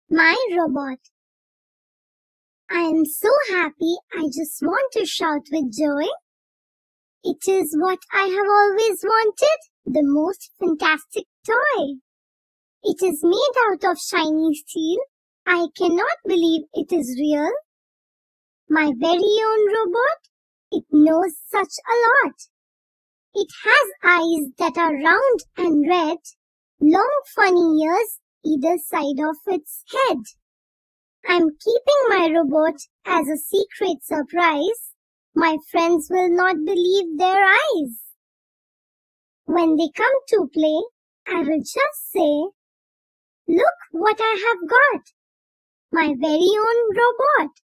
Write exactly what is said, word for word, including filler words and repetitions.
My robot. I am so happy I just want to shout with joy. It is what I have always wanted, the most fantastic toy. It is made out of shiny steel. I cannot believe it is real. My very own robot. It knows such a lot. It has eyes that are round and red, long funny ears either side of its head. I'm keeping my robot as a secret surprise. My friends will not believe their eyes. When they come to play, I will just say, "Look what I have got! My very own robot."